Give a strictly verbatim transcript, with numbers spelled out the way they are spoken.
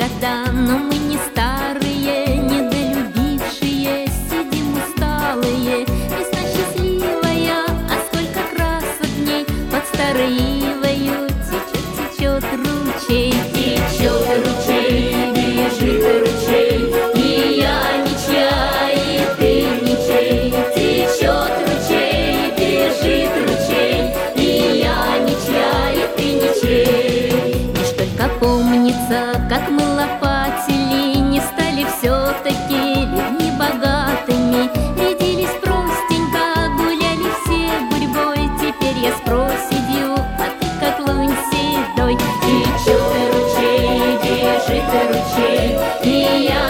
года, но мы не старые, недолюбившие, сидим усталые. Весна счастливая, а сколько красок дней под старой ивою течет, течет ручей. Течет ручей, бежит ручей, и я не чай, и ты не чей. Течет ручей, бежит ручей, и я не чай, и ты не чей. Лишь только помнится, как мы лопатили, не стали все-таки людьми богатыми. Рядились простенько, гуляли все гурьбой. Теперь я с проседью, а ты как лунь седой. Течет ручей, бежит ручей, и я